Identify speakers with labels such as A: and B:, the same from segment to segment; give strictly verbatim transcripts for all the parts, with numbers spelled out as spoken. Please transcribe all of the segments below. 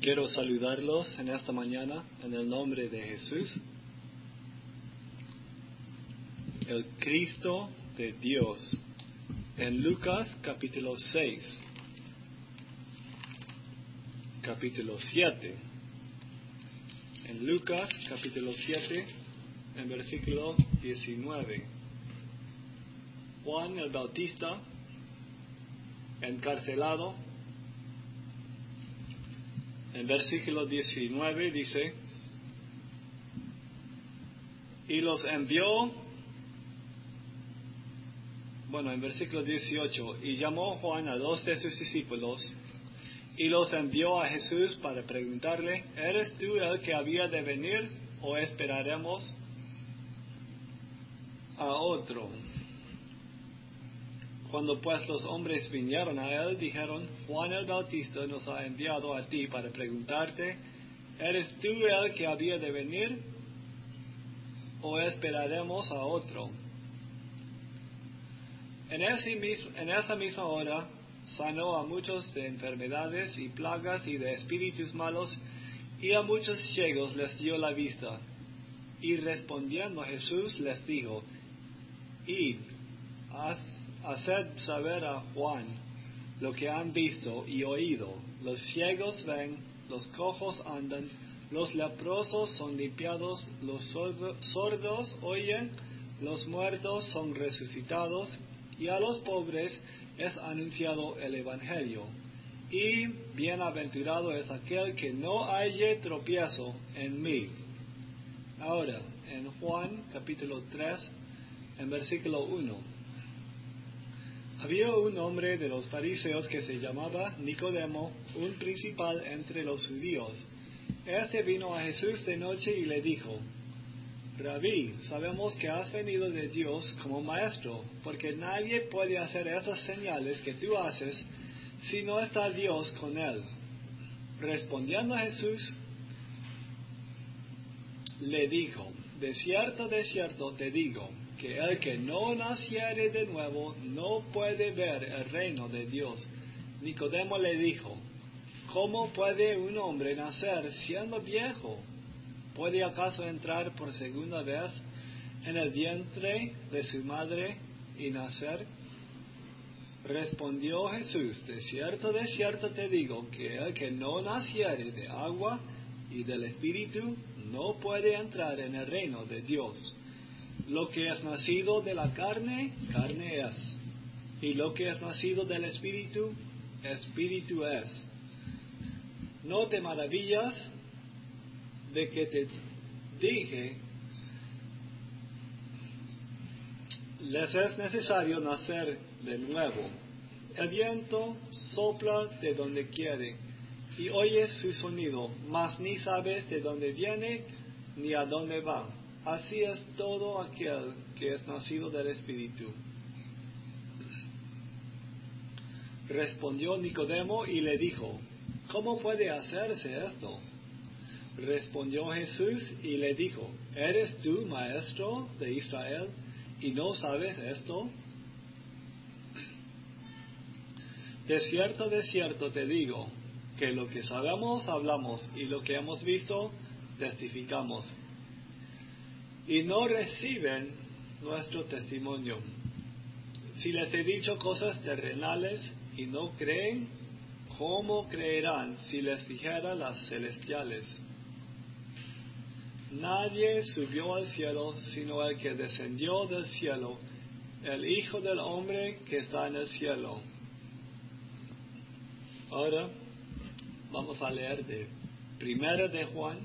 A: Quiero saludarlos en esta mañana en el nombre de Jesús, el Cristo de Dios. En Lucas capítulo seis, capítulo siete. En Lucas capítulo siete, en versículo diecinueve. Juan el Bautista, encarcelado. En versículo diecinueve dice, y los envió, bueno, en versículo dieciocho, y llamó Juan a dos de sus discípulos, y los envió a Jesús para preguntarle, ¿eres tú el que había de venir, o esperaremos a otro? Cuando pues los hombres vinieron a él, dijeron, Juan el Bautista nos ha enviado a ti para preguntarte, ¿eres tú el que había de venir, o esperaremos a otro? En, ese mismo, en esa misma hora sanó a muchos de enfermedades y plagas y de espíritus malos, y a muchos ciegos les dio la vista. Y respondiendo Jesús les dijo, id, haz Haced saber a Juan lo que han visto y oído. Los ciegos ven, los cojos andan, los leprosos son limpiados, los sordos oyen, los muertos son resucitados, y a los pobres es anunciado el Evangelio. Y bienaventurado es aquel que no halle tropiezo en mí. Ahora, en Juan capítulo tres, en versículo uno. Había un hombre de los fariseos que se llamaba Nicodemo, un principal entre los judíos. Este vino a Jesús de noche y le dijo, Rabí, sabemos que has venido de Dios como maestro, porque nadie puede hacer esas señales que tú haces si no está Dios con él. Respondiendo a Jesús, le dijo, de cierto, de cierto te digo, que el que no naciere de nuevo no puede ver el reino de Dios. Nicodemo le dijo, ¿cómo puede un hombre nacer siendo viejo? ¿Puede acaso entrar por segunda vez en el vientre de su madre y nacer? Respondió Jesús, de cierto, de cierto te digo, que el que no naciere de agua y del Espíritu no puede entrar en el reino de Dios. Lo que es nacido de la carne, carne es, y lo que es nacido del Espíritu, Espíritu es. No te maravillas de que te dije, les es necesario nacer de nuevo. El viento sopla de donde quiere, y oyes su sonido, mas ni sabes de dónde viene ni a dónde va. Así es todo aquel que es nacido del Espíritu. Respondió Nicodemo y le dijo, ¿cómo puede hacerse esto? Respondió Jesús y le dijo, ¿eres tú maestro de Israel y no sabes esto? De cierto, de cierto te digo, que lo que sabemos hablamos y lo que hemos visto testificamos. Y no reciben nuestro testimonio. Si les he dicho cosas terrenales y no creen, ¿cómo creerán si les dijera las celestiales? Nadie subió al cielo sino el que descendió del cielo, el Hijo del Hombre que está en el cielo. Ahora vamos a leer de Primera de Juan,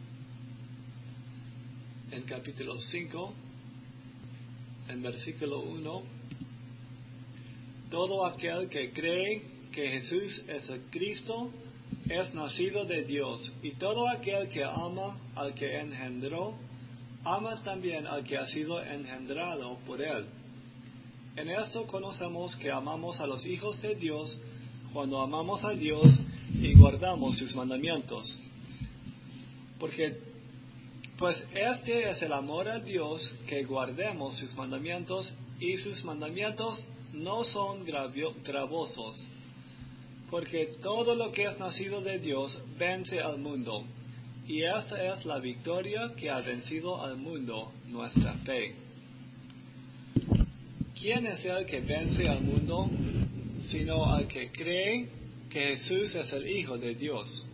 A: en capítulo cinco, en versículo uno, todo aquel que cree que Jesús es el Cristo es nacido de Dios, y todo aquel que ama al que engendró, ama también al que ha sido engendrado por él. En esto conocemos que amamos a los hijos de Dios, cuando amamos a Dios y guardamos sus mandamientos. Porque Pues este es el amor a Dios, que guardemos sus mandamientos, y sus mandamientos no son gravio, gravosos. Porque todo lo que es nacido de Dios vence al mundo, y esta es la victoria que ha vencido al mundo, nuestra fe. ¿Quién es el que vence al mundo? Sino al que cree que Jesús es el Hijo de Dios.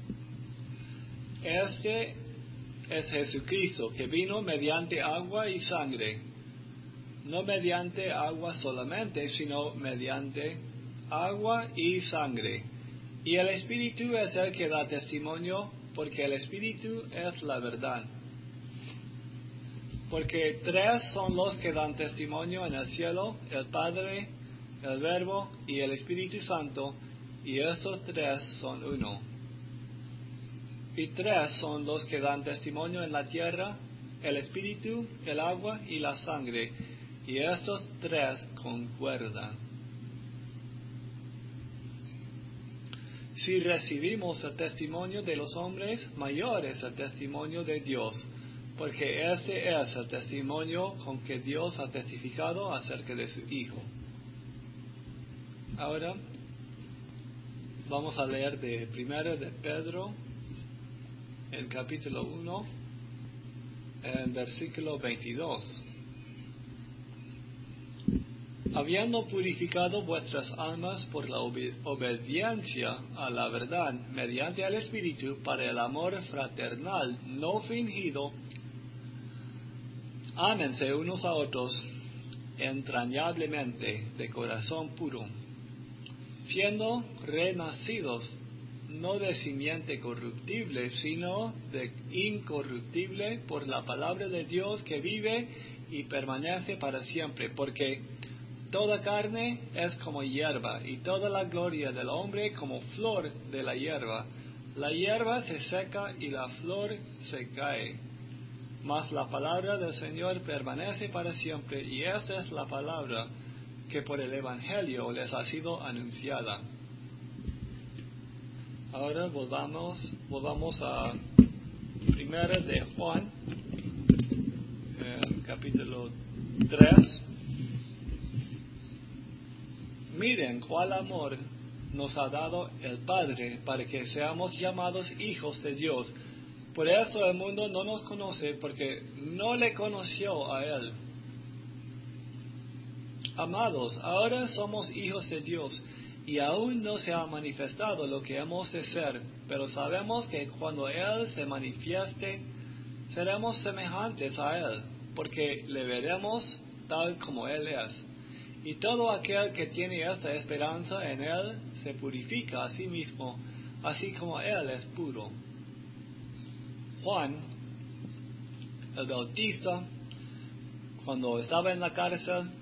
A: Este es Jesucristo, que vino mediante agua y sangre, no mediante agua solamente, sino mediante agua y sangre. Y el Espíritu es el que da testimonio, porque el Espíritu es la verdad. Porque tres son los que dan testimonio en el cielo: el Padre, el Verbo y el Espíritu Santo, y estos tres son uno. Y tres son los que dan testimonio en la tierra: el Espíritu, el agua y la sangre, y estos tres concuerdan. Si recibimos el testimonio de los hombres, mayor es el testimonio de Dios, porque este es el testimonio con que Dios ha testificado acerca de su Hijo. Ahora vamos a leer de primero de Pedro, en capítulo uno, en versículo veintidós. Habiendo purificado vuestras almas por la obe- obediencia a la verdad, mediante el Espíritu, para el amor fraternal no fingido, ámense unos a otros entrañablemente de corazón puro, siendo renacidos no de simiente corruptible, sino de incorruptible, por la palabra de Dios que vive y permanece para siempre. Porque toda carne es como hierba, y toda la gloria del hombre como flor de la hierba. La hierba se seca y la flor se cae, mas la palabra del Señor permanece para siempre. Y esta es la palabra que por el Evangelio les ha sido anunciada. Ahora volvamos, volvamos a primera de Juan, eh, capítulo tres. Miren cuál amor nos ha dado el Padre para que seamos llamados hijos de Dios. Por eso el mundo no nos conoce, porque no le conoció a Él. Amados, ahora somos hijos de Dios, y aún no se ha manifestado lo que hemos de ser, pero sabemos que cuando Él se manifieste, seremos semejantes a Él, porque le veremos tal como Él es. Y todo aquel que tiene esta esperanza en Él se purifica a sí mismo, así como Él es puro. Juan, el Bautista, cuando estaba en la cárcel,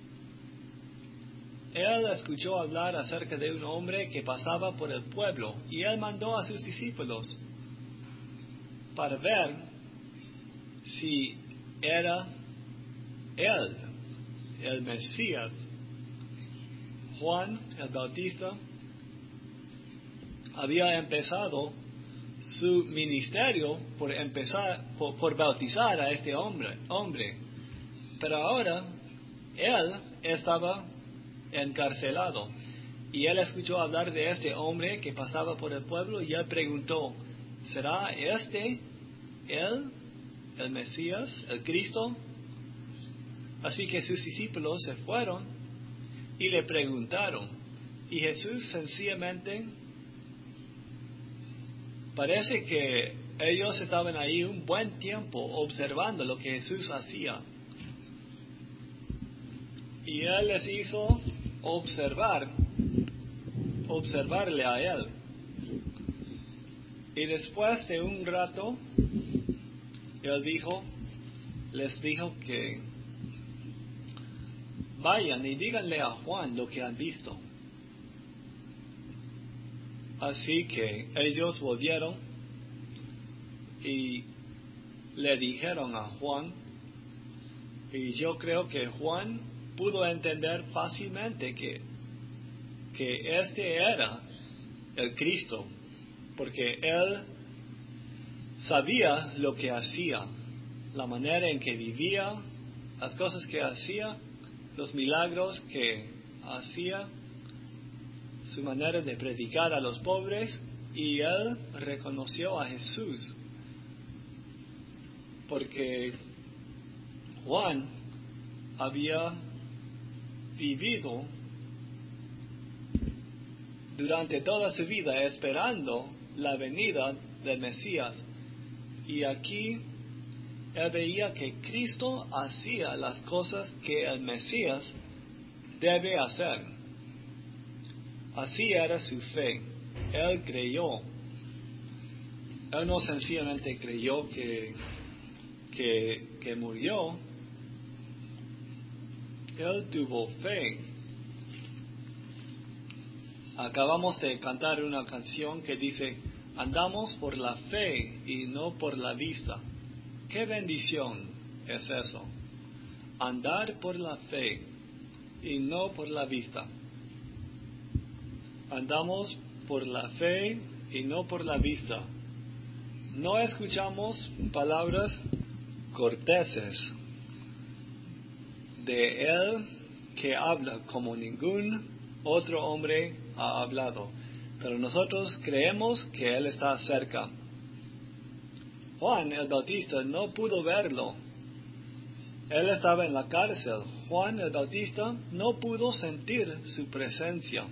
A: él escuchó hablar acerca de un hombre que pasaba por el pueblo, y él mandó a sus discípulos para ver si era él, el Mesías. Juan el Bautista había empezado su ministerio por empezar por, por bautizar a este hombre, hombre, pero ahora él estaba encarcelado, y él escuchó hablar de este hombre que pasaba por el pueblo, y él preguntó: ¿será este él, el Mesías, el Cristo? Así que sus discípulos se fueron y le preguntaron, y Jesús sencillamente, parece que ellos estaban ahí un buen tiempo observando lo que Jesús hacía, y él les hizo observar, observarle a él. Y después de un rato, él dijo, les dijo que vayan y díganle a Juan lo que han visto. Así que ellos volvieron y le dijeron a Juan, y yo creo que Juan pudo entender fácilmente que, que este era el Cristo, porque él sabía lo que hacía, la manera en que vivía, las cosas que hacía, los milagros que hacía, su manera de predicar a los pobres, y él reconoció a Jesús. Porque Juan había vivido durante toda su vida esperando la venida del Mesías. Y aquí él veía que Cristo hacía las cosas que el Mesías debe hacer. Así era su fe. Él creyó. Él no sencillamente creyó que, que, que murió. Él tuvo fe. Acabamos de cantar una canción que dice: andamos por la fe y no por la vista. ¡Qué bendición es eso! Andar por la fe y no por la vista. Andamos por la fe y no por la vista. No escuchamos palabras corteses de Él, que habla como ningún otro hombre ha hablado, pero nosotros creemos que Él está cerca. Juan el Bautista no pudo verlo. Él estaba en la cárcel. Juan el Bautista no pudo sentir su presencia.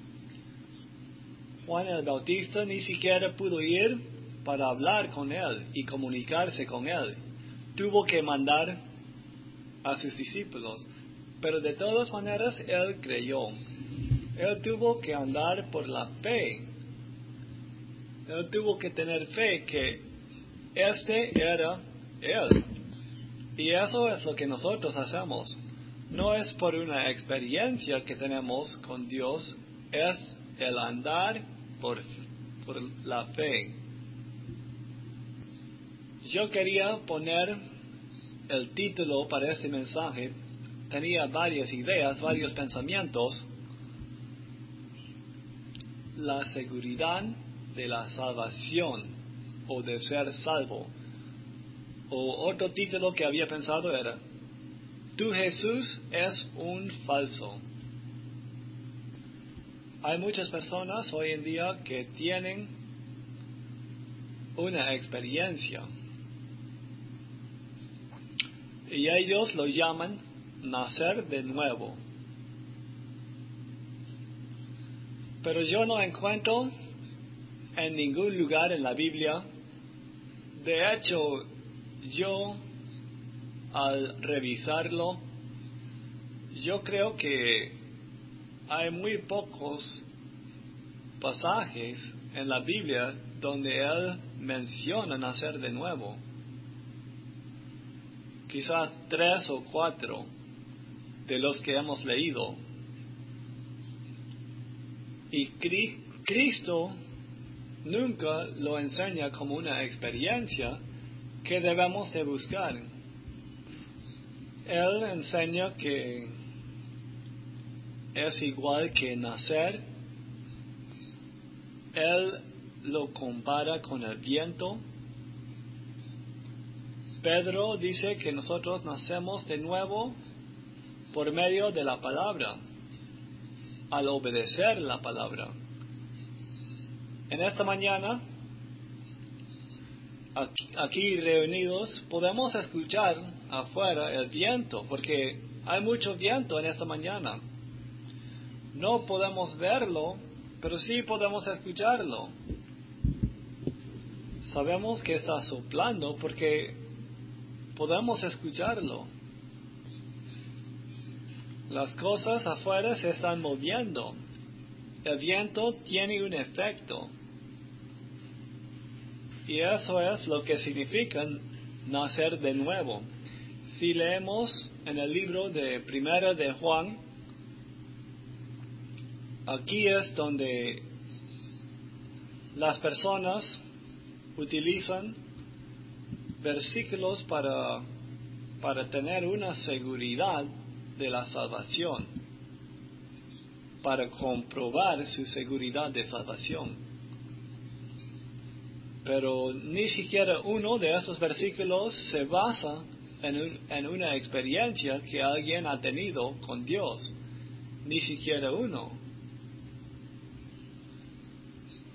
A: Juan el Bautista ni siquiera pudo ir para hablar con Él y comunicarse con Él. Tuvo que mandar a sus discípulos. Pero de todas maneras Él creyó. Él tuvo que andar por la fe. Él tuvo que tener fe que este era Él. Y eso es lo que nosotros hacemos. No es por una experiencia que tenemos con Dios, es el andar por, por la fe. Yo quería poner el título para este mensaje. Tenía varias ideas, varios pensamientos. La seguridad de la salvación, o de ser salvo. O otro título que había pensado era: tu Jesús es un falso. Hay muchas personas hoy en día que tienen una experiencia y ellos lo llaman nacer de nuevo. Pero yo no encuentro en ningún lugar en la Biblia. De hecho, yo al revisarlo, yo creo que hay muy pocos pasajes en la Biblia donde Él menciona nacer de nuevo. Quizás tres o cuatro de los que hemos leído. Y Cristo nunca lo enseña como una experiencia que debemos de buscar. Él enseña que es igual que nacer. Él lo compara con el viento. Pedro dice que nosotros nacemos de nuevo por medio de la palabra, al obedecer la palabra. En esta mañana, aquí, aquí reunidos, podemos escuchar afuera el viento, porque hay mucho viento en esta mañana. No podemos verlo, pero sí podemos escucharlo. Sabemos que está soplando porque podemos escucharlo. Las cosas afuera se están moviendo. El viento tiene un efecto. Y eso es lo que significa nacer de nuevo. Si leemos en el libro de Primera de Juan, aquí es donde las personas utilizan versículos para, para tener una seguridad de la salvación, para comprobar su seguridad de salvación. Pero ni siquiera uno de estos versículos se basa en, un, en una experiencia que alguien ha tenido con Dios. Ni siquiera uno.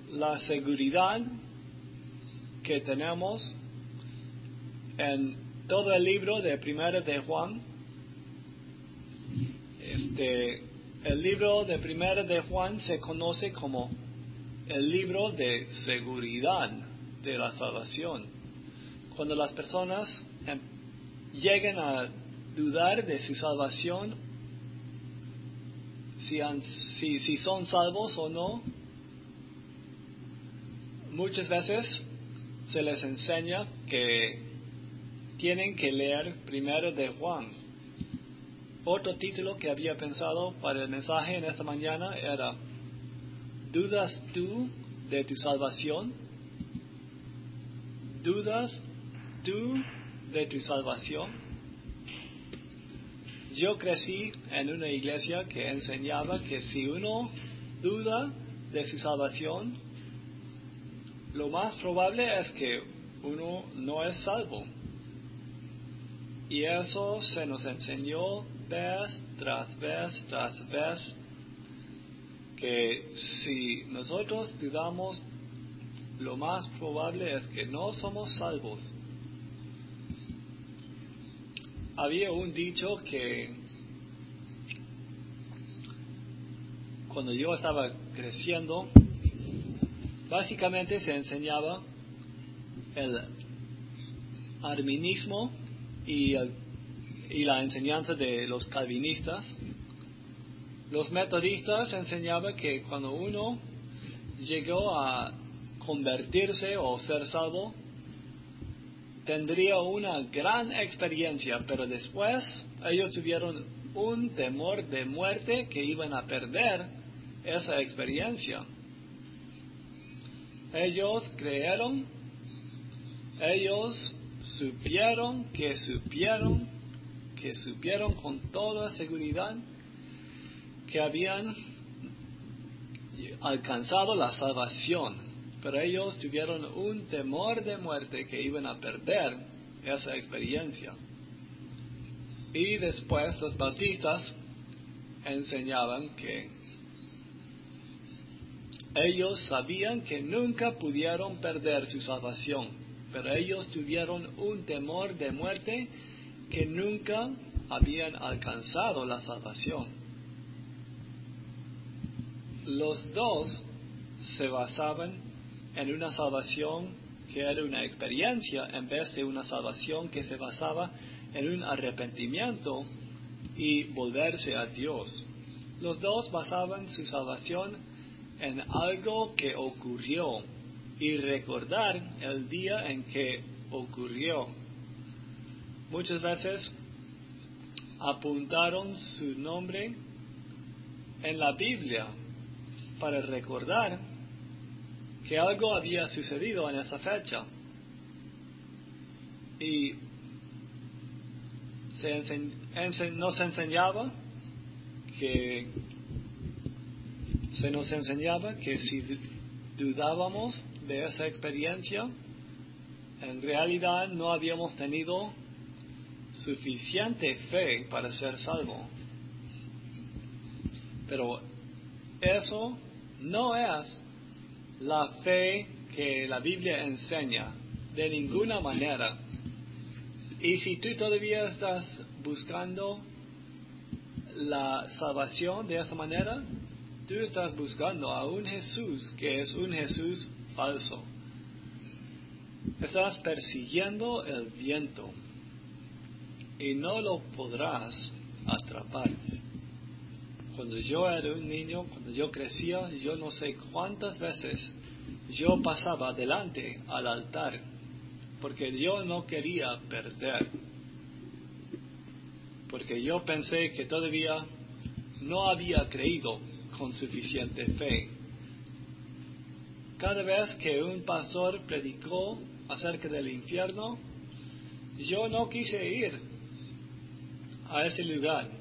A: la seguridad que tenemos en todo el libro de Primera de Juan. Este, el libro de Primera de Juan se conoce como el libro de seguridad de la salvación. Cuando las personas em, lleguen a dudar de su salvación, si, han, si, si son salvos o no, muchas veces se les enseña que tienen que leer Primero de Juan. Otro título que había pensado para el mensaje en esta mañana era: ¿dudas tú de tu salvación? ¿Dudas tú de tu salvación? Yo crecí en una iglesia que enseñaba que si uno duda de su salvación, lo más probable es que uno no es salvo. Y eso se nos enseñó vez tras vez tras vez, que si nosotros dudamos, lo más probable es que no somos salvos. Había un dicho que cuando yo estaba creciendo, básicamente se enseñaba el arminianismo y, el, y la enseñanza de los calvinistas. Los metodistas enseñaban que cuando uno llegó a convertirse o ser salvo, tendría una gran experiencia, pero después ellos tuvieron un temor de muerte que iban a perder esa experiencia. Ellos creyeron, ellos supieron que supieron, que supieron con toda seguridad que habían alcanzado la salvación, pero ellos tuvieron un temor de muerte que iban a perder esa experiencia. Y después los bautistas enseñaban que ellos sabían que nunca pudieron perder su salvación, pero ellos tuvieron un temor de muerte que nunca habían alcanzado la salvación. Los dos se basaban en una salvación que era una experiencia en vez de una salvación que se basaba en un arrepentimiento y volverse a Dios. Los dos basaban su salvación en algo que ocurrió y recordar el día en que ocurrió. Muchas veces apuntaron su nombre en la Biblia para recordar que algo había sucedido en esa fecha. Y se ense- ense- nos enseñaba que se nos enseñaba que si dudábamos de esa experiencia, en realidad no habíamos tenido suficiente fe para ser salvo. Pero eso no es la fe que la Biblia enseña de ninguna manera. Y si tú todavía estás buscando la salvación de esa manera, tú estás buscando a un Jesús que es un Jesús falso. Estás persiguiendo el viento y no lo podrás atrapar. Cuando yo era un niño, cuando yo crecía, yo no sé cuántas veces yo pasaba delante al altar, porque yo no quería perder, porque yo pensé que todavía no había creído con suficiente fe. Cada vez que un pastor predicó acerca del infierno, yo no quise ir a ese lugar.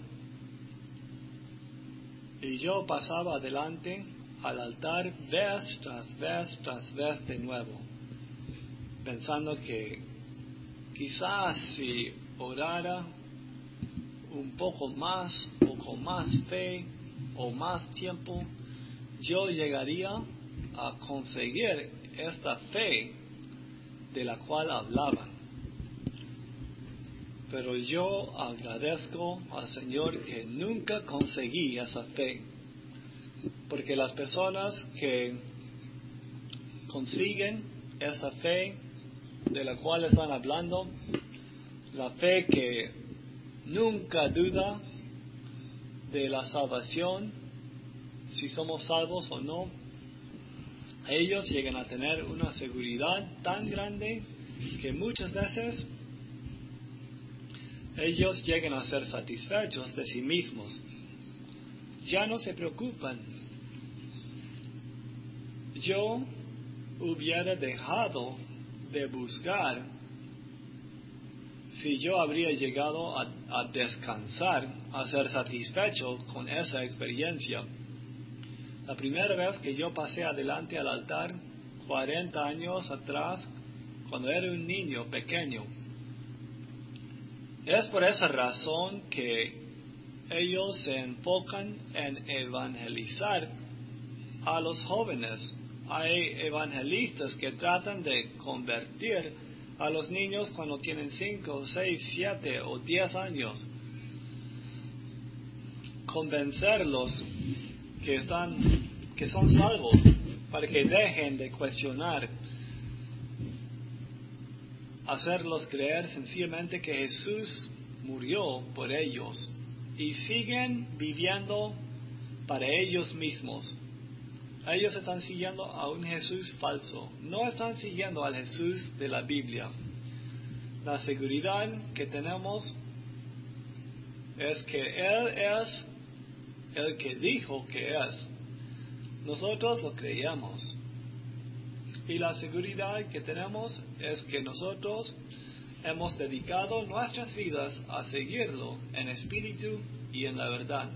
A: Y yo pasaba adelante al altar vez tras vez tras vez de nuevo, pensando que quizás si orara un poco más o con más fe o más tiempo, yo llegaría a conseguir esta fe de la cual hablaban. Pero yo agradezco al Señor que nunca conseguí esa fe, porque las personas que consiguen esa fe de la cual están hablando, la fe que nunca duda de la salvación, si somos salvos o no, ellos llegan a tener una seguridad tan grande que muchas veces ellos llegan a ser satisfechos de sí mismos. Ya no se preocupan. Yo hubiera dejado de buscar si yo habría llegado a, a descansar, a ser satisfecho con esa experiencia. La primera vez que yo pasé adelante al altar, cuarenta años atrás, cuando era un niño pequeño, es por esa razón que ellos se enfocan en evangelizar a los jóvenes. Hay evangelistas que tratan de convertir a los niños cuando tienen cinco, seis, siete o diez años. Convencerlos que están, que son salvos, para que dejen de cuestionar. Hacerlos creer sencillamente que Jesús murió por ellos y siguen viviendo para ellos mismos. Ellos están siguiendo a un Jesús falso, no están siguiendo al Jesús de la Biblia. La seguridad que tenemos es que Él es el que dijo que es. Nosotros lo creíamos. Y la seguridad que tenemos es que nosotros hemos dedicado nuestras vidas a seguirlo en espíritu y en la verdad.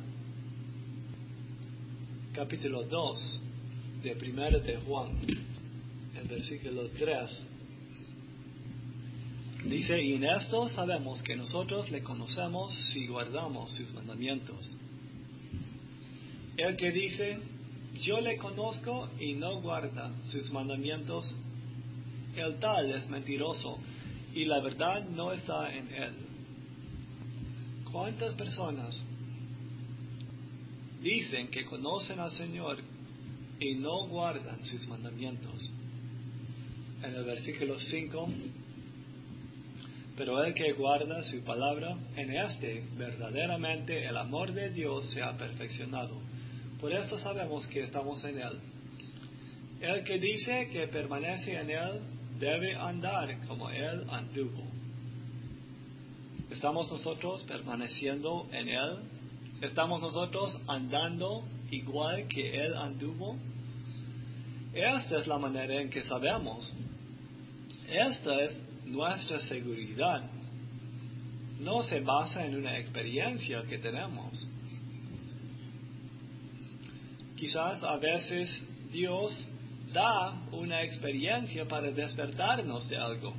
A: Capítulo dos de Primera de Juan, en versículo tres. Dice, y en esto sabemos que nosotros le conocemos si guardamos sus mandamientos. El que dice, yo le conozco y no guarda sus mandamientos, el tal es mentiroso y la verdad no está en él. ¿Cuántas personas dicen que conocen al Señor y no guardan sus mandamientos? En el versículo cinco, pero el que guarda su palabra, en este verdaderamente el amor de Dios se ha perfeccionado. Por esto sabemos que estamos en Él. El que dice que permanece en Él debe andar como Él anduvo. ¿Estamos nosotros permaneciendo en Él? ¿Estamos nosotros andando igual que Él anduvo? Esta es la manera en que sabemos. Esta es nuestra seguridad. No se basa en una experiencia que tenemos. Quizás a veces Dios da una experiencia para despertarnos de algo.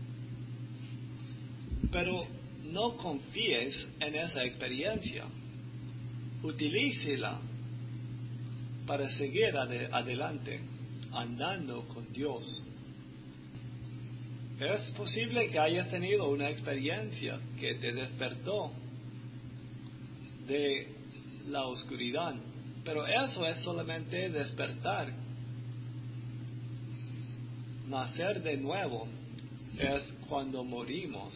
A: Pero no confíes en esa experiencia. Utilícela para seguir ade- adelante, andando con Dios. Es posible que hayas tenido una experiencia que te despertó de la oscuridad, pero eso es solamente despertar. Nacer de nuevo es cuando morimos,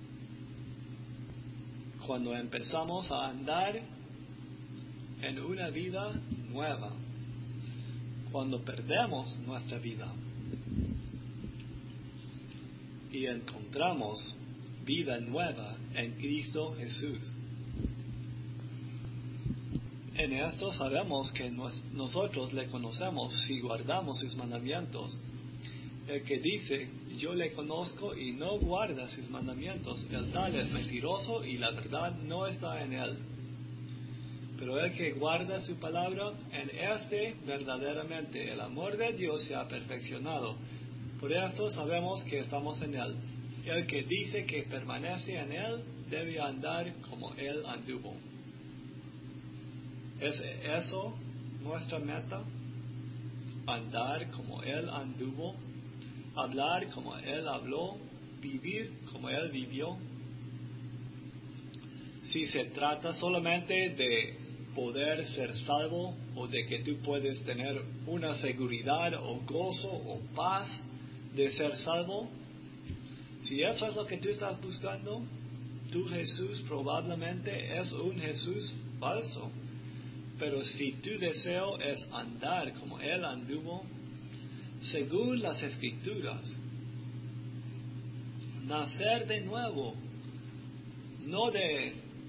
A: cuando empezamos a andar en una vida nueva, cuando perdemos nuestra vida y encontramos vida nueva en Cristo Jesús. En esto sabemos que nos, nosotros le conocemos si guardamos sus mandamientos. El que dice, yo le conozco y no guarda sus mandamientos, el tal es mentiroso y la verdad no está en él. Pero el que guarda su palabra, en este verdaderamente el amor de Dios se ha perfeccionado. Por esto sabemos que estamos en él. El que dice que permanece en él debe andar como él anduvo. ¿Es eso nuestra meta? andar como Él anduvo, hablar como Él habló, vivir como Él vivió. Si se trata solamente de poder ser salvo o de que tú puedes tener una seguridad o gozo o paz de ser salvo, si eso es lo que tú estás buscando, tu Jesús probablemente es un Jesús falso. Pero si tu deseo es andar como Él anduvo, según las Escrituras, nacer de nuevo, no de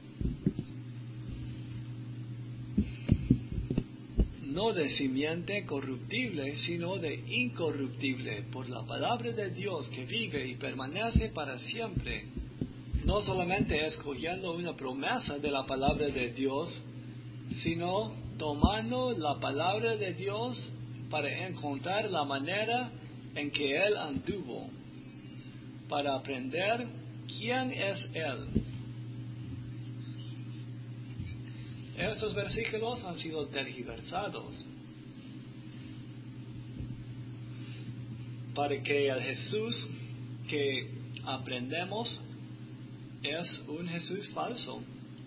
A: no de simiente corruptible, sino de incorruptible, por la palabra de Dios que vive y permanece para siempre. No solamente escogiendo una promesa de la palabra de Dios, sino tomando la palabra de Dios para encontrar la manera en que Él anduvo, para aprender quién es Él. Estos versículos han sido tergiversados para que el Jesús que aprendemos es un Jesús falso.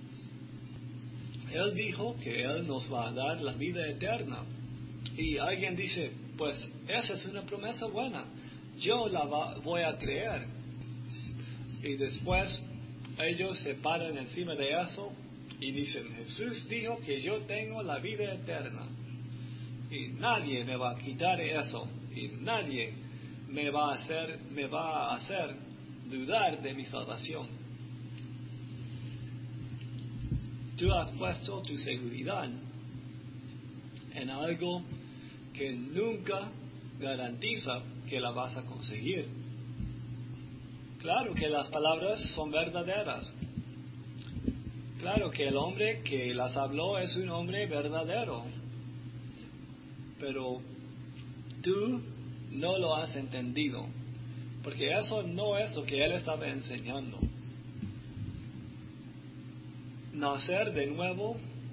A: Él dijo que Él nos va a dar la vida eterna. Y alguien dice, pues esa es una promesa buena, yo la va, voy a creer. Y después ellos se paran encima de eso y dicen, Jesús dijo que yo tengo la vida eterna. Y nadie me va a quitar eso. Y nadie me va a hacer, me va a hacer dudar de mi salvación. Tú has puesto tu seguridad en algo que nunca garantiza que la vas a conseguir. Claro que las palabras son verdaderas. Claro que el hombre que las habló es un hombre verdadero. Pero tú no lo has entendido. Porque eso no es lo que él estaba enseñando. Nacer de nuevo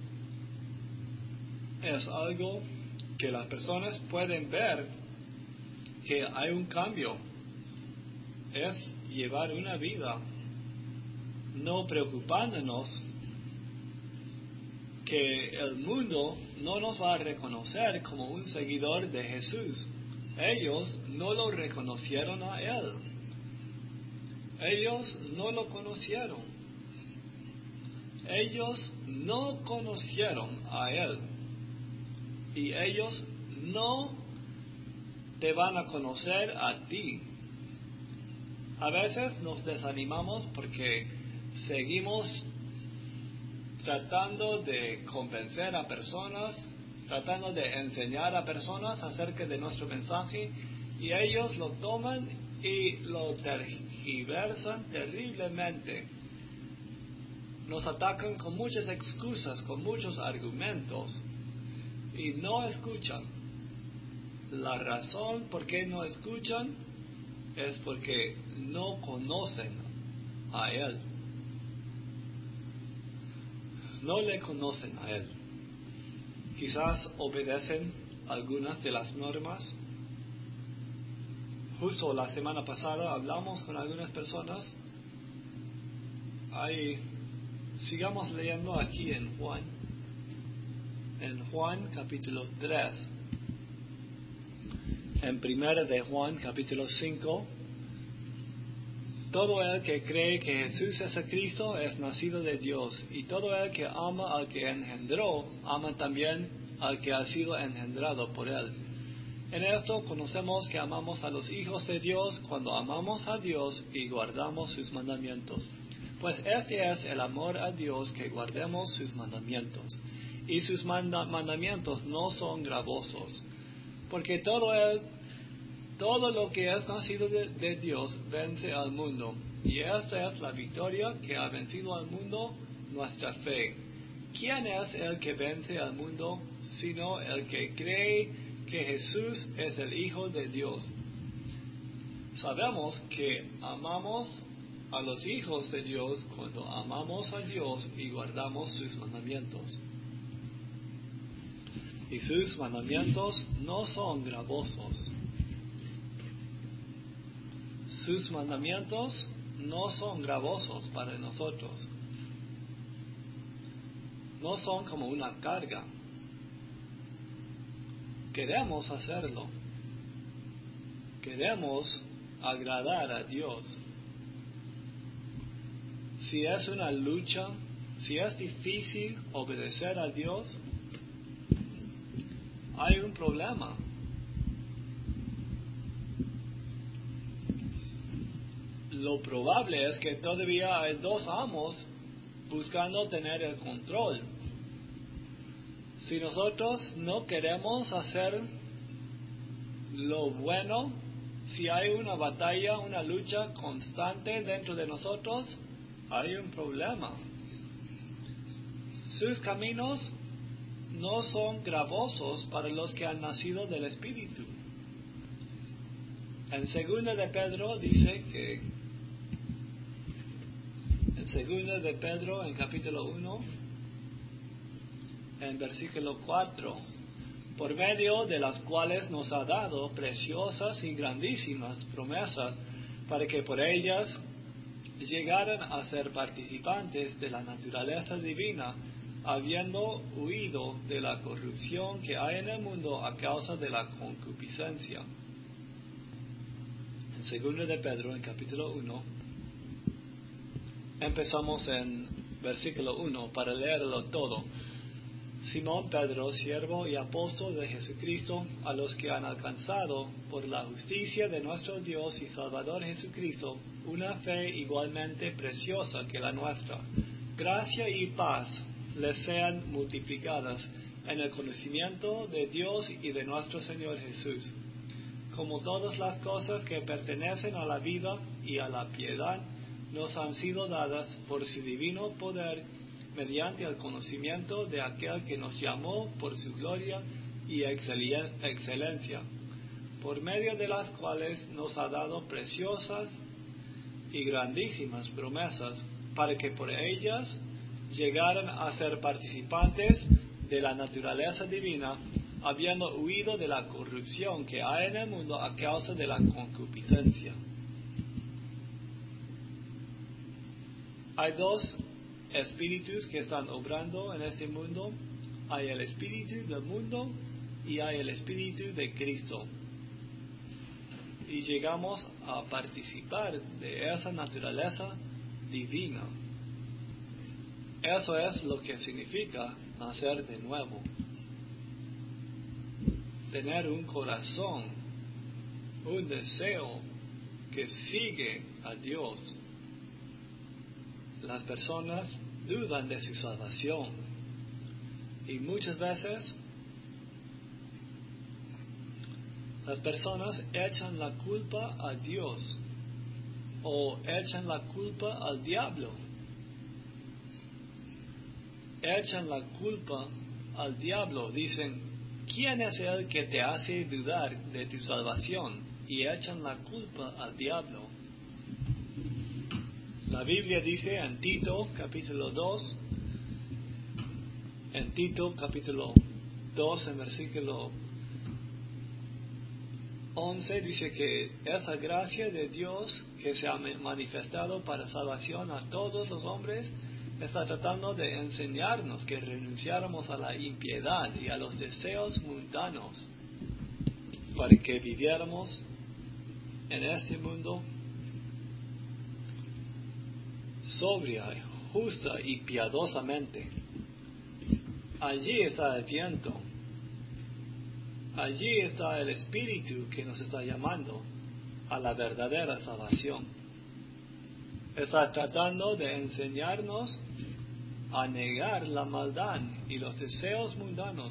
A: es algo que las personas pueden ver que hay un cambio. Es llevar una vida no preocupándonos que el mundo no nos va a reconocer como un seguidor de Jesús. Ellos no lo reconocieron a Él. Ellos no lo conocieron. Ellos no conocieron a Él. Y ellos no te van a conocer a ti. A veces nos desanimamos porque seguimos tratando de convencer a personas, tratando de enseñar a personas acerca de nuestro mensaje, y ellos lo toman y lo tergiversan terriblemente. Nos atacan con muchas excusas, con muchos argumentos, y no escuchan. La razón por qué no escuchan es porque no conocen a Él. No le conocen a Él. Quizás obedecen algunas de las normas. Justo la semana pasada hablamos con algunas personas. Ahí, sigamos leyendo aquí en Juan. En Juan capítulo tres. En primera de Juan capítulo cinco. Todo el que cree que Jesús es el Cristo es nacido de Dios, y todo el que ama al que engendró, ama también al que ha sido engendrado por Él. En esto conocemos que amamos a los hijos de Dios cuando amamos a Dios y guardamos sus mandamientos. Pues este es el amor a Dios, que guardemos sus mandamientos. Y sus manda- mandamientos no son gravosos, porque todo el Todo lo que es nacido de, de Dios vence al mundo, y esta es la victoria que ha vencido al mundo, nuestra fe. ¿Quién es el que vence al mundo, sino el que cree que Jesús es el Hijo de Dios? Sabemos que amamos a los hijos de Dios cuando amamos a Dios y guardamos sus mandamientos. y sus mandamientos no son gravosos. Sus mandamientos no son gravosos para nosotros. No son como una carga. Queremos hacerlo. Queremos agradar a Dios. Si es una lucha, si es difícil obedecer a Dios, hay un problema. Lo probable es que todavía hay dos amos buscando tener el control. Si nosotros no queremos hacer lo bueno, si hay una batalla, una lucha constante dentro de nosotros, hay un problema. Sus caminos no son gravosos para los que han nacido del Espíritu. En segunda de Pedro dice que, en segunda de Pedro, en capítulo uno, en versículo cuatro, por medio de las cuales nos ha dado preciosas y grandísimas promesas, para que por ellas llegaran a ser participantes de la naturaleza divina, habiendo huido de la corrupción que hay en el mundo a causa de la concupiscencia. En segundo de Pedro, en capítulo uno, empezamos en versículo uno para leerlo todo. Simón Pedro, siervo y apóstol de Jesucristo, a los que han alcanzado, por la justicia de nuestro Dios y Salvador Jesucristo, una fe igualmente preciosa que la nuestra. Gracia y paz les sean multiplicadas en el conocimiento de Dios y de nuestro Señor Jesús, como todas las cosas que pertenecen a la vida y a la piedad nos han sido dadas por su divino poder, mediante el conocimiento de aquel que nos llamó por su gloria y excelencia, por medio de las cuales nos ha dado preciosas y grandísimas promesas, para que por ellas llegaran a ser participantes de la naturaleza divina, habiendo huido de la corrupción que hay en el mundo a causa de la concupiscencia. Hay dos espíritus que están obrando en este mundo. Hay el espíritu del mundo y hay el espíritu de Cristo. Y llegamos a participar de esa naturaleza divina. Eso es lo que significa nacer de nuevo. Tener un corazón, un deseo que sigue a Dios. Las personas dudan de su salvación y muchas veces las personas echan la culpa a Dios o echan la culpa al diablo. Echan la culpa al diablo. Dicen, ¿quién es el que te hace dudar de tu salvación? Y echan la culpa al diablo. La Biblia dice en Tito capítulo dos, en Tito capítulo dos, en versículo once, dice que esa gracia de Dios que se ha manifestado para salvación a todos los hombres está tratando de enseñarnos que renunciáramos a la impiedad y a los deseos mundanos para que viviéramos en este mundo sobria, justa y piadosamente. Allí está el viento. Allí está el Espíritu que nos está llamando a la verdadera salvación. Está tratando de enseñarnos a negar la maldad y los deseos mundanos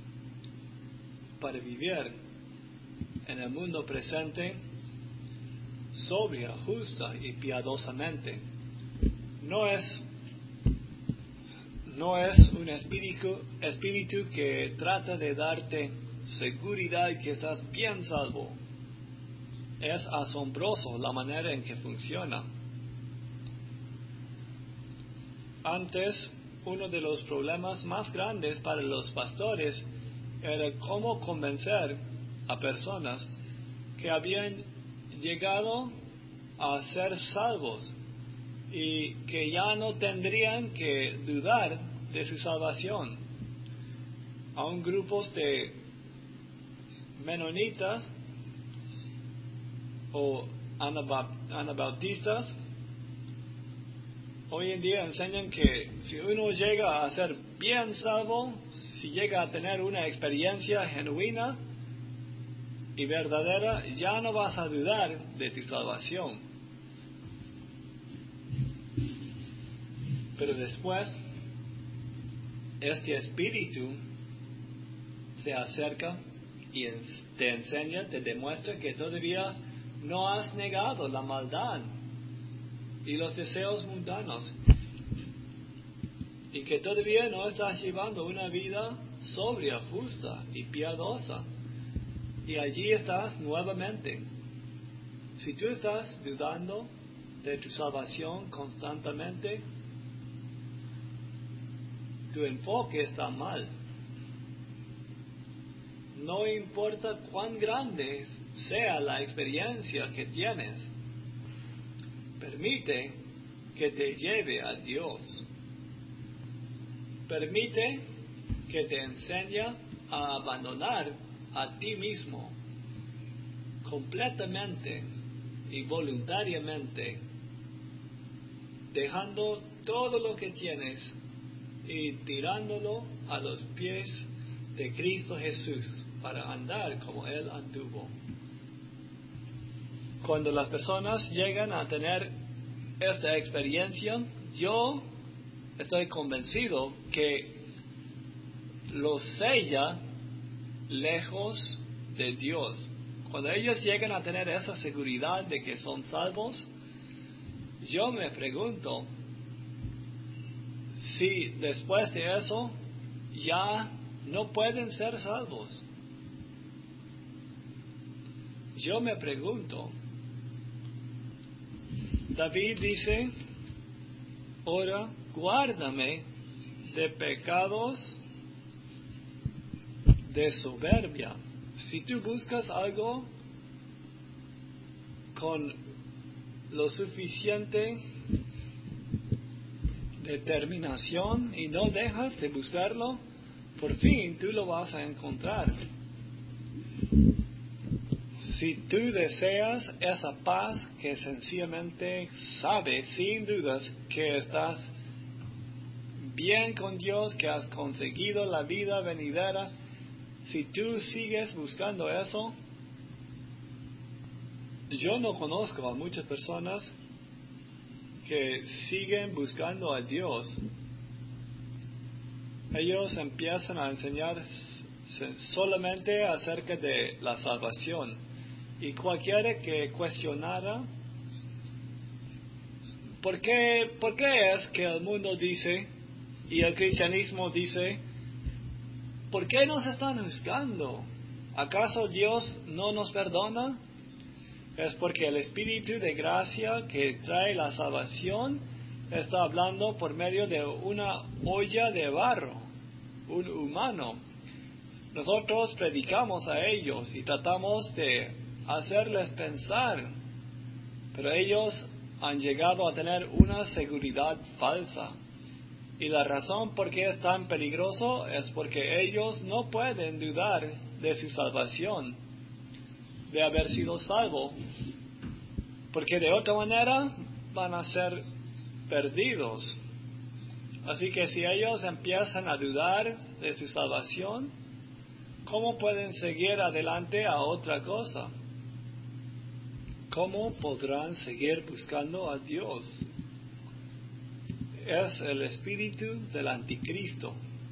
A: para vivir en el mundo presente sobria, justa y piadosamente. No es, no es un espíritu, espíritu que trata de darte seguridad que estás bien salvo. Es asombroso la manera en que funciona. Antes, uno de los problemas más grandes para los pastores era cómo convencer a personas que habían llegado a ser salvos y que ya no tendrían que dudar de su salvación. Aún grupos de menonitas o anabautistas hoy en día enseñan que si uno llega a ser bien salvo, si llega a tener una experiencia genuina y verdadera, ya no vas a dudar de tu salvación. Pero después, este espíritu se acerca y te enseña, te demuestra que todavía no has negado la maldad y los deseos mundanos, y que todavía no estás llevando una vida sobria, justa y piadosa. Y allí estás nuevamente. Si tú estás dudando de tu salvación constantemente, tu enfoque está mal. No importa cuán grande sea la experiencia que tienes, permite que te lleve a Dios. Permite que te enseñe a abandonar a ti mismo completamente y voluntariamente, dejando todo lo que tienes y tirándolo a los pies de Cristo Jesús para andar como Él anduvo. Cuando las personas llegan a tener esta experiencia, yo estoy convencido que los sella lejos de Dios. Cuando ellos llegan a tener esa seguridad de que son salvos, yo me pregunto si después de eso ya no pueden ser salvos. Yo me pregunto, David dice, ora, guárdame de pecados de soberbia. Si tú buscas algo con lo suficiente determinación y no dejas de buscarlo, por fin tú lo vas a encontrar. Si tú deseas esa paz que sencillamente sabes sin dudas que estás bien con Dios, que has conseguido la vida venidera, si tú sigues buscando eso, yo no conozco a muchas personas que siguen buscando a Dios. Ellos empiezan a enseñar solamente acerca de la salvación. Y cualquiera que cuestionara, ¿por qué, ¿por qué es que el mundo dice, y el cristianismo dice, ¿por qué nos están juzgando? ¿Acaso Dios no nos perdona? Es porque el Espíritu de gracia que trae la salvación está hablando por medio de una olla de barro, un humano. Nosotros predicamos a ellos y tratamos de hacerles pensar, pero ellos han llegado a tener una seguridad falsa. Y la razón por qué es tan peligroso es porque ellos no pueden dudar de su salvación, de haber sido salvo, porque de otra manera van a ser perdidos. Así que si ellos empiezan a dudar de su salvación, ¿cómo pueden seguir adelante a otra cosa? ¿Cómo podrán seguir buscando a Dios? Es el espíritu del anticristo.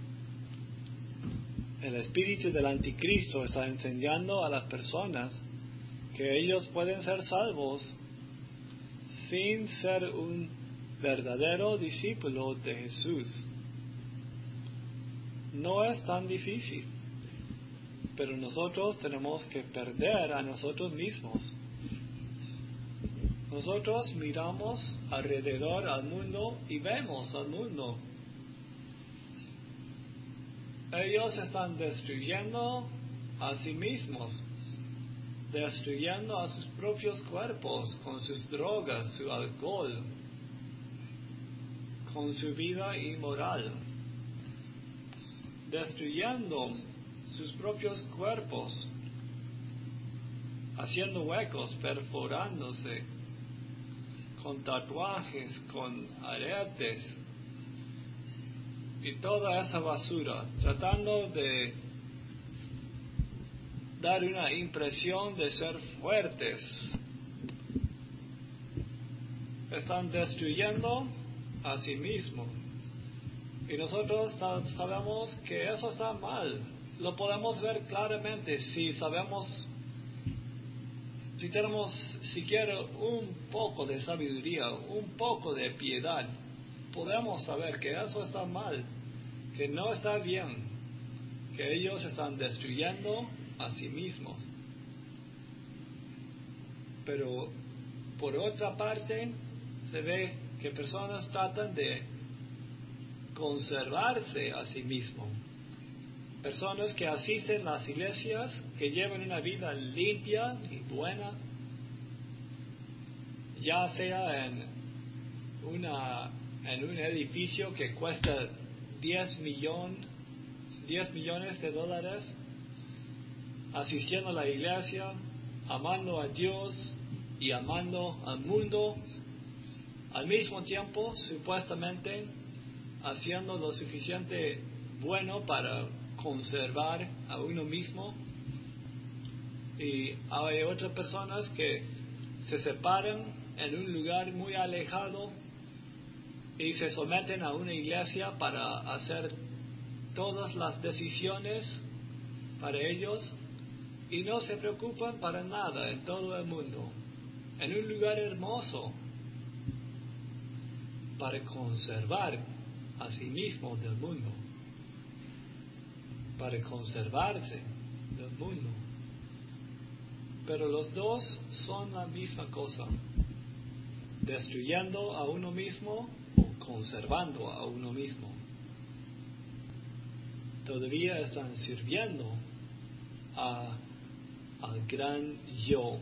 A: El espíritu del anticristo está enseñando a las personas que ellos pueden ser salvos sin ser un verdadero discípulo de Jesús. No es tan difícil, pero nosotros tenemos que perder a nosotros mismos. Nosotros miramos alrededor al mundo y vemos al mundo. Ellos están destruyendo a sí mismos, destruyendo a sus propios cuerpos con sus drogas, su alcohol, con su vida inmoral, destruyendo sus propios cuerpos, haciendo huecos, perforándose, con tatuajes, con aretes y toda esa basura, tratando de dar una impresión de ser fuertes. Están destruyendo a sí mismos. Y nosotros sabemos que eso está mal. Lo podemos ver claramente si sabemos, si tenemos siquiera un poco de sabiduría, un poco de piedad. Podemos saber que eso está mal, que no está bien, que ellos están destruyendo a sí mismos. Pero por otra parte, se ve que personas tratan de conservarse a sí mismos. Personas que asisten a las iglesias, que llevan una vida limpia y buena, ya sea en, una, en un edificio que cuesta diez millones de dólares, asistiendo a la iglesia, amando a Dios y amando al mundo, al mismo tiempo, supuestamente, haciendo lo suficiente bueno para conservar a uno mismo. Y hay otras personas que se separan en un lugar muy alejado y se someten a una iglesia para hacer todas las decisiones para ellos y no se preocupan para nada en todo el mundo, en un lugar hermoso, para conservar a sí mismo del mundo, para conservarse del mundo. Pero los dos son la misma cosa, destruyendo a uno mismo o conservando a uno mismo. Todavía están sirviendo a, al gran yo.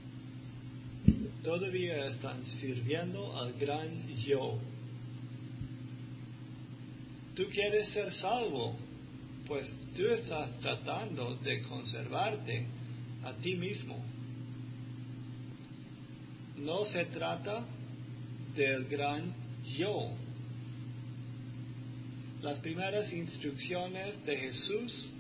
A: Todavía están sirviendo al gran yo. Tú quieres ser salvo, pues tú estás tratando de conservarte a ti mismo. No se trata del gran yo. Las primeras instrucciones de Jesús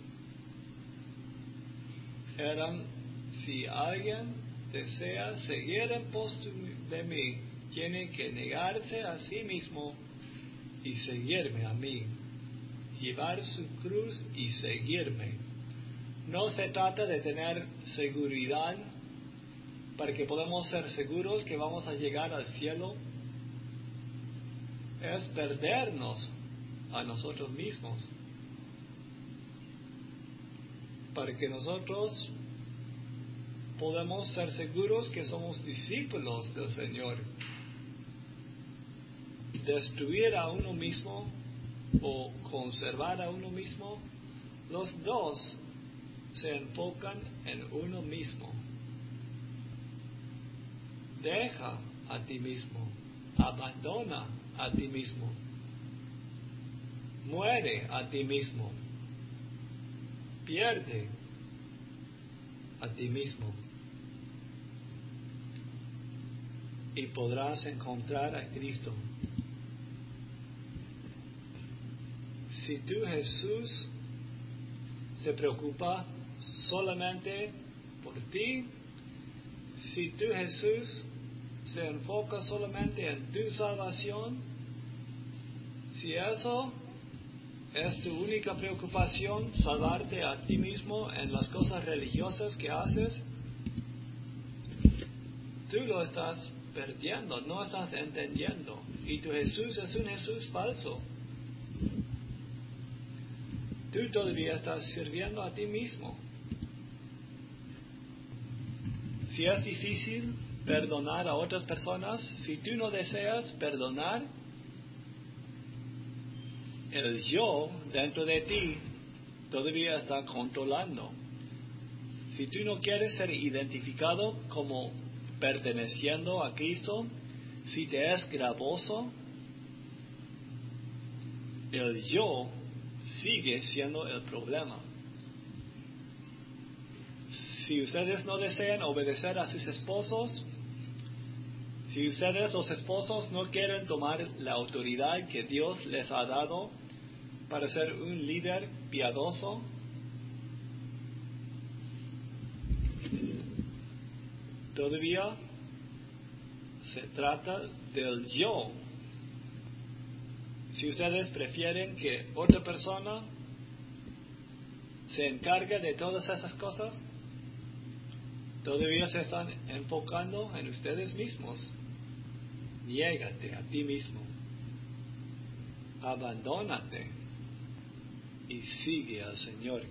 A: eran: si alguien desea seguir en pos de mí, tiene que negarse a sí mismo y seguirme a mí, llevar su cruz y seguirme. No se trata de tener seguridad para que podamos ser seguros que vamos a llegar al cielo. Es perdernos a nosotros mismos para que nosotros podamos ser seguros que somos discípulos del Señor. Destruir a uno mismo o conservar a uno mismo, los dos se enfocan en uno mismo. Deja a ti mismo, abandona a ti mismo, muere a ti mismo, pierde a ti mismo, y podrás encontrar a Cristo. Si tú, Jesús, se preocupa solamente por ti, si tú, Jesús, se enfoca solamente en tu salvación, si eso es tu única preocupación, salvarte a ti mismo en las cosas religiosas que haces, tú lo estás perdiendo, no estás entendiendo. Y tu Jesús es un Jesús falso. Tú todavía estás sirviendo a ti mismo. Si es difícil perdonar a otras personas, si tú no deseas perdonar, el yo dentro de ti todavía está controlando. Si tú no quieres ser identificado como perteneciendo a Cristo, si te es gravoso, el yo sigue siendo el problema. Si ustedes no desean obedecer a sus esposos, si ustedes los esposos no quieren tomar la autoridad que Dios les ha dado para ser un líder piadoso, todavía se trata del yo. Si ustedes prefieren que otra persona se encargue de todas esas cosas, todavía se están enfocando en ustedes mismos. Niégate a ti mismo. Abandónate y sigue al Señor.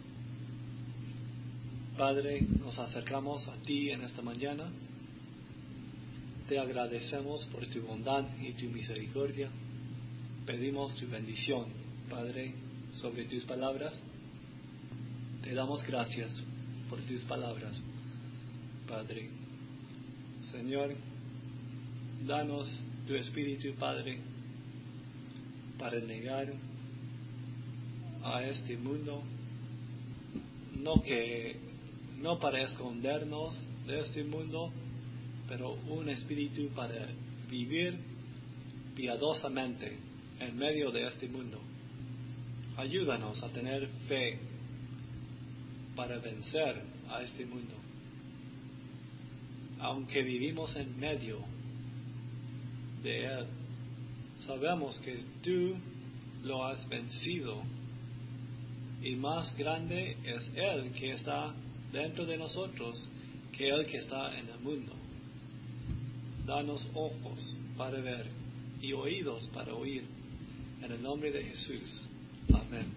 A: Padre, nos acercamos a ti en esta mañana. Te agradecemos por tu bondad y tu misericordia. Pedimos tu bendición, Padre, sobre tus palabras. Te damos gracias por tus palabras, Padre. Señor, danos tu Espíritu, Padre, para negar a este mundo, no que no para escondernos de este mundo, pero un espíritu para vivir piadosamente en medio de este mundo. Ayúdanos a tener fe para vencer a este mundo. Aunque vivimos en medio de él, sabemos que tú lo has vencido y más grande es él que está dentro de nosotros que el que está en el mundo. Danos ojos para ver y oídos para oír. En el nombre de Jesús. Amén.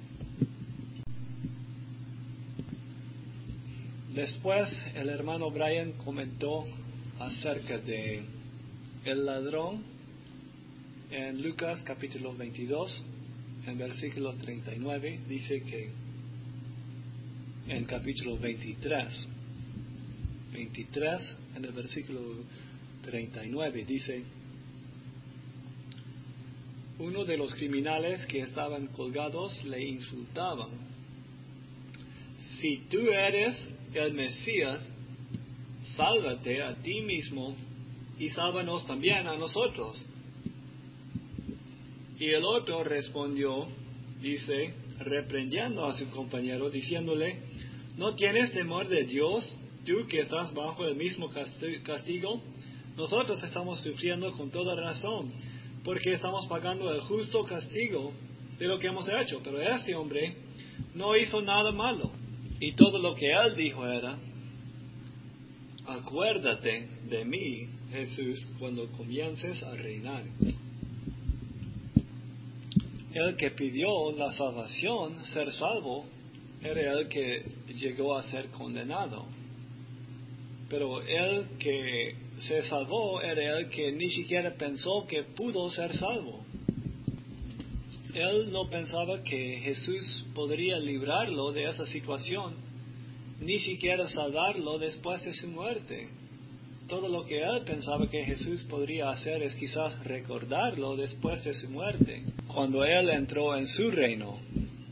A: Después el hermano Brian comentó acerca de el ladrón en Lucas capítulo veintidós, en versículo treinta y nueve, dice que en capítulo veintitrés, veintitrés en el versículo treinta y nueve dice: uno de los criminales que estaban colgados le insultaban: si tú eres el Mesías, sálvate a ti mismo y sálvanos también a nosotros. Y el otro respondió, dice, reprendiendo a su compañero, diciéndole: ¿no tienes temor de Dios, tú que estás bajo el mismo castigo? Nosotros estamos sufriendo con toda razón, porque estamos pagando el justo castigo de lo que hemos hecho. Pero este hombre no hizo nada malo. Y todo lo que él dijo era: acuérdate de mí, Jesús, cuando comiences a reinar. El que pidió la salvación, ser salvo, era el que llegó a ser condenado. Pero el que se salvó era el que ni siquiera pensó que pudo ser salvo. Él no pensaba que Jesús podría librarlo de esa situación, ni siquiera salvarlo después de su muerte. Todo lo que él pensaba que Jesús podría hacer es quizás recordarlo después de su muerte, cuando él entró en su reino.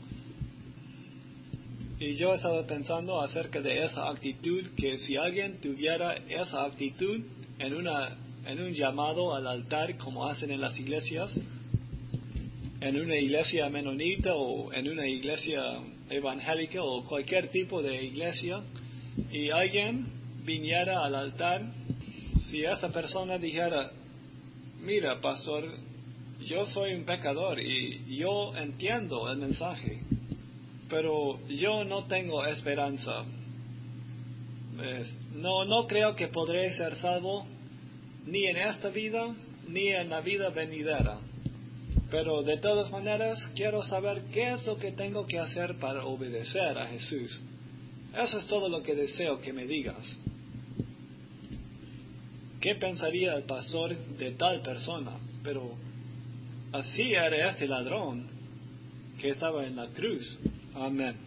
A: Y yo estaba pensando acerca de esa actitud, que si alguien tuviera esa actitud en, una, en un llamado al altar, como hacen en las iglesias, en una iglesia menonita o en una iglesia evangélica o cualquier tipo de iglesia, y alguien viniera al altar, si esa persona dijera: mira, pastor, yo soy un pecador y yo entiendo el mensaje, pero yo no tengo esperanza, no, no creo que podré ser salvo ni en esta vida ni en la vida venidera, pero de todas maneras quiero saber qué es lo que tengo que hacer para obedecer a Jesús. Eso es todo lo que deseo que me digas. ¿Qué pensaría el pastor de tal persona? Pero así era este ladrón que estaba en la cruz. Amén.